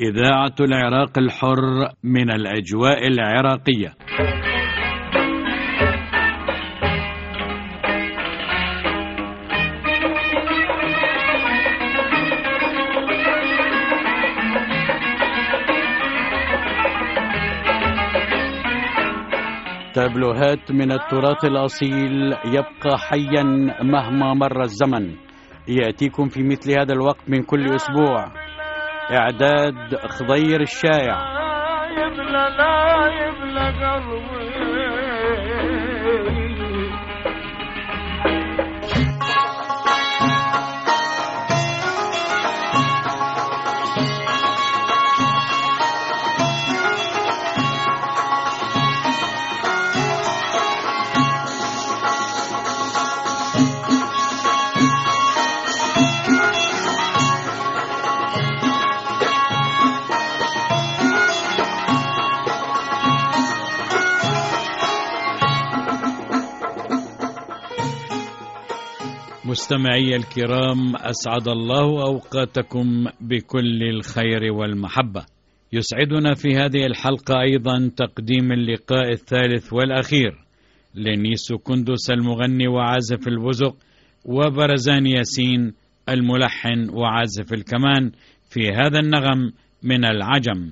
إذاعة العراق الحر من الأجواء العراقية. تابلوهات من التراث الأصيل يبقى حيا مهما مر الزمن، يأتيكم في مثل هذا الوقت من كل أسبوع. إعداد خضير الشايع. مستمعي الكرام، أسعد الله أوقاتكم بكل الخير والمحبة. يسعدنا في هذه الحلقة أيضا تقديم اللقاء الثالث والأخير لنيسو كندس المغني وعازف البزق، وبرزان ياسين الملحن وعازف الكمان في هذا النغم من العجم.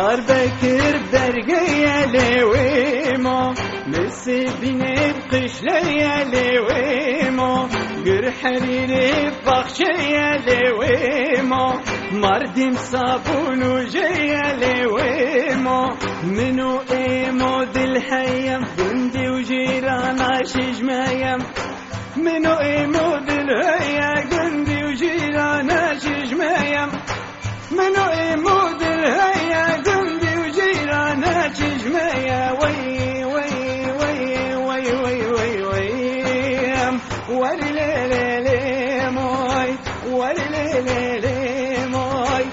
دار بكر برقية لويمو مسبيني بقشلية لويمو قر حريري بخشية لويمو مردم صابون وجية لويمو منو ايمو دل حيم بندي وجيرانا شجمايم منو ايمو دل هيا قندي وجيرانا شجمايم منو ايمو دل هيا قندي وجيرانا شجمايا وي وي وي وي وي وي وي وري لي لي موي وري لي لي موي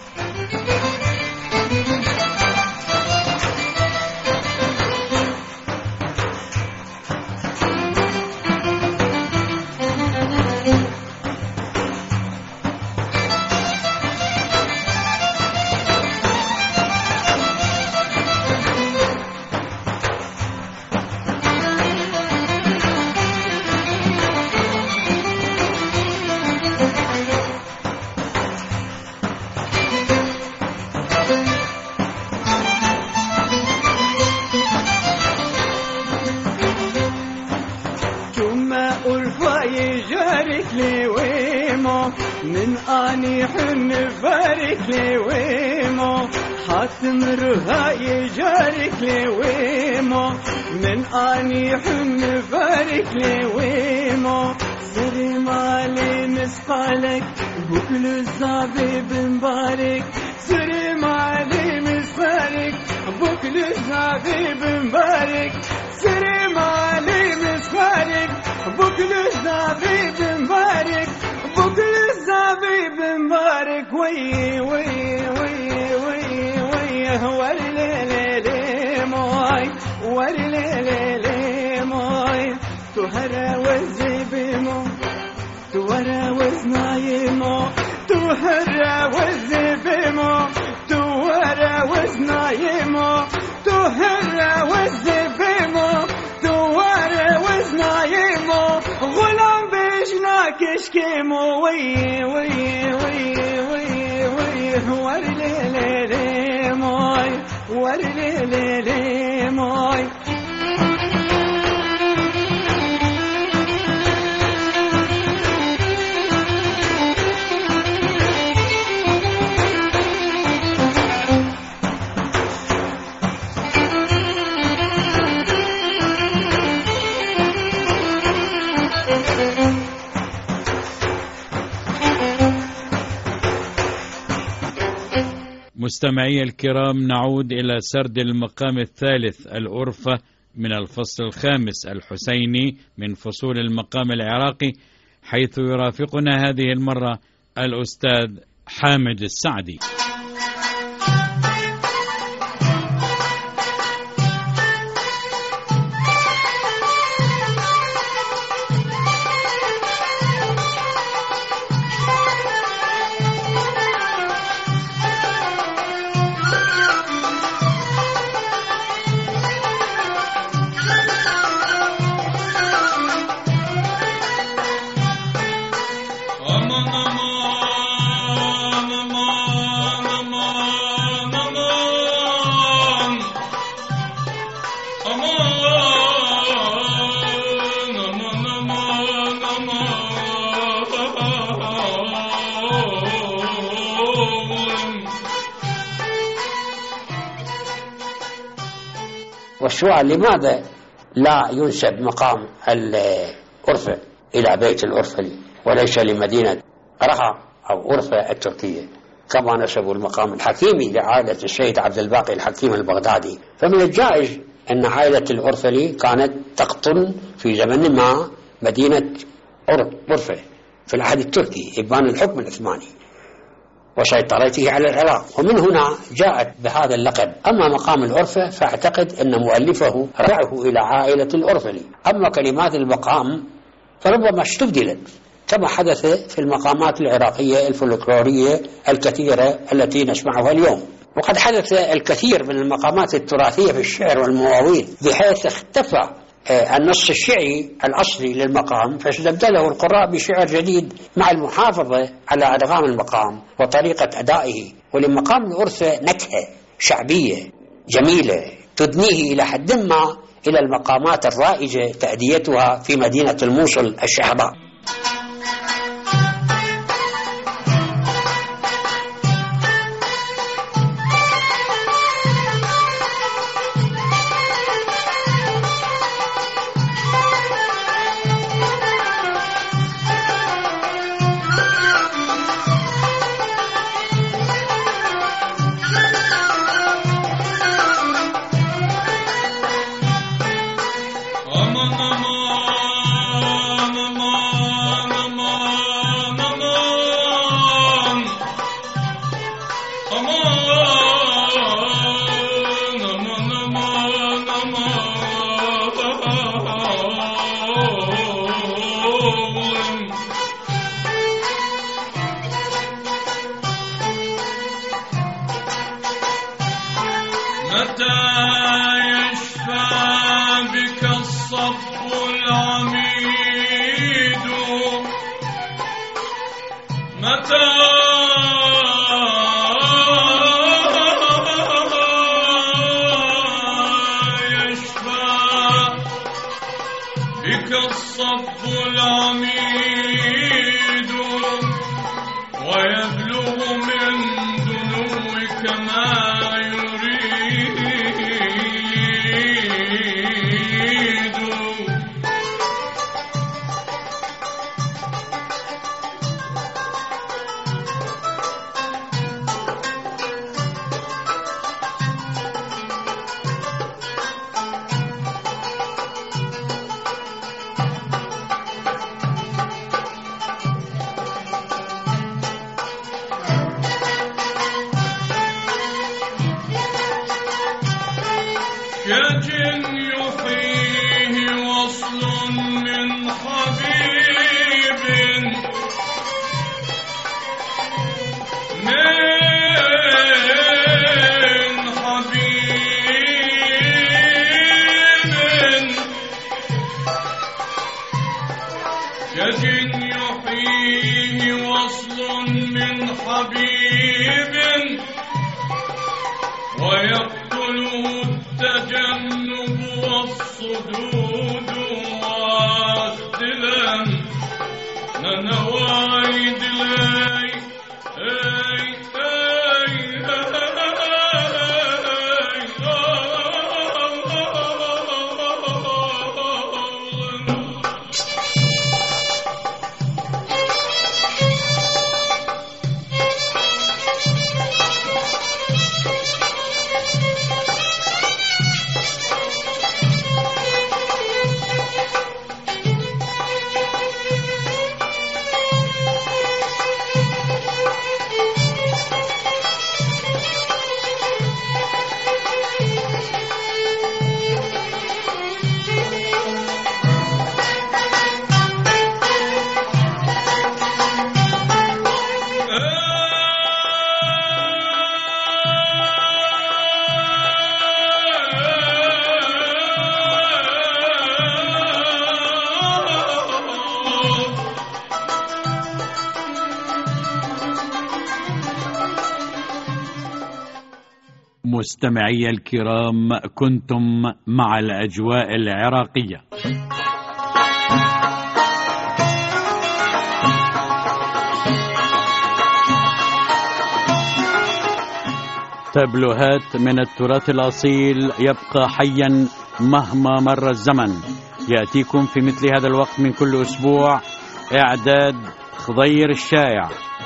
يجارك لي ويمو من اني حن فارك لي ويمو حاتم رها يجارك لي ويمو من اني حن فارك لي ويمو سري مالي مسقالك بكل الزابيب مبارك سري مالي مسقالك بكل الزابيب مبارك سري مالي مسقالك بكل الزبيب مبارك بكل الزبيب مبارك وي وي وي وي وي وري لي لي موي وري لي لي موي تهرى والزبيمو تورى وزنايمو تهرى والزبيمو تورى وزنايمو تهرى والزبيمو تورى وزنايمو غلام بجناك اشكيمو وي وي وي وي وي وري لي لي موي وري لي لي موي مستمعي الكرام، نعود إلى سرد المقام الثالث الأرفة من الفصل الخامس الحسيني من فصول المقام العراقي، حيث يرافقنا هذه المرة الأستاذ حامد السعدي. والسؤال لماذا لا ينسب مقام الأرفة إلى بيت الأرفلي وليس لمدينة رها أو أرفة التركية كما نسبوا المقام الحكيمي لعائلة السيد عبد الباقي الحكيم البغدادي؟ فمن الجائز أن عائلة الأرفلي كانت تقطن في زمن ما مدينة أرفة في العهد التركي إبان الحكم العثماني وسيطرته على العراق، ومن هنا جاءت بهذا اللقب. أما مقام الأرفة فأعتقد أن مؤلفه رجعه إلى عائلة الأرفلي. أما كلمات المقام فربما استبدلت كما حدث في المقامات العراقية الفولكلورية الكثيرة التي نسمعها اليوم. وقد حدث الكثير من المقامات التراثية في الشعر والمواويل بحيث اختفى النص الشعري الأصلي للمقام، فاستبدله القراء بشعر جديد مع المحافظة على أدغام المقام وطريقة أدائه. ولمقام الأرفة نكهة شعبية جميلة تدنيه إلى حد ما إلى المقامات الرائجة تأديتها في مدينة الموصل الشعباء. مستمعي الكرام، كنتم مع الأجواء العراقية. تابلوهات من التراث الأصيل يبقى حيا مهما مر الزمن. يأتيكم في مثل هذا الوقت من كل أسبوع. إعداد خضير الشايع،